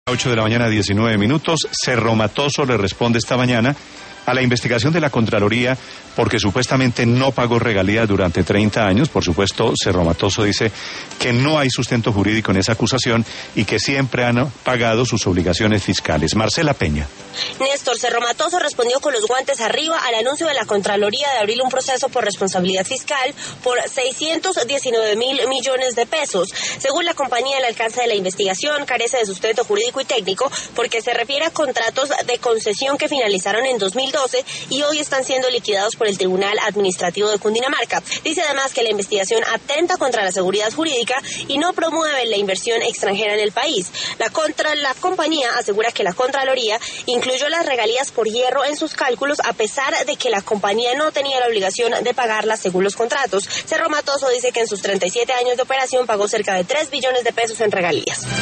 8 de la mañana, 19 minutos. Cerro Matoso le responde esta mañana a la investigación de la Contraloría porque supuestamente no pagó regalías durante 30 años. Por supuesto, Cerro Matoso dice que no hay sustento jurídico en esa acusación y que siempre han pagado sus obligaciones fiscales. Marcela Peña. Néstor, Cerro Matoso respondió con los guantes arriba al anuncio de la Contraloría de abrir un proceso por responsabilidad fiscal por 619.000 millones de pesos. Según la compañía, el alcance de la investigación carece de sustento jurídico y técnico porque se refiere a contratos de concesión que finalizaron en 2012 y hoy están siendo liquidados por el Tribunal Administrativo de Cundinamarca. Dice además que la investigación atenta contra la seguridad jurídica y no promueve la inversión extranjera en el país. La compañía asegura que la Contraloría incluyó las regalías por hierro en sus cálculos a pesar de que la compañía no tenía la obligación de pagarlas según los contratos. Cerro Matoso dice que en sus 37 años de operación pagó cerca de 3 billones de pesos en regalías.